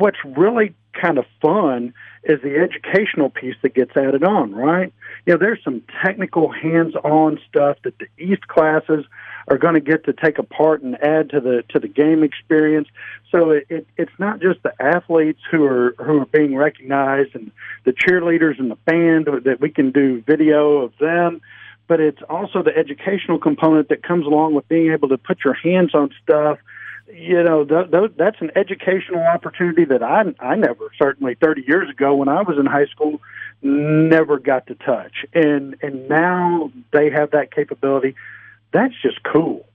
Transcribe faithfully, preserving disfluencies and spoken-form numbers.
what's really kind of fun is the educational piece that gets added on, right? You know, there's some technical hands-on stuff that the East classes are going to get to take apart and add to the to the game experience. So it, it, it's not just the athletes who are who are being recognized and the cheerleaders and the band that we can do video of them, but it's also the educational component that comes along with being able to put your hands on stuff. You know, th- th- that's an educational opportunity that I, I never, certainly thirty years ago when I was in high school, never got to touch. And, and now they have that capability. That's just cool.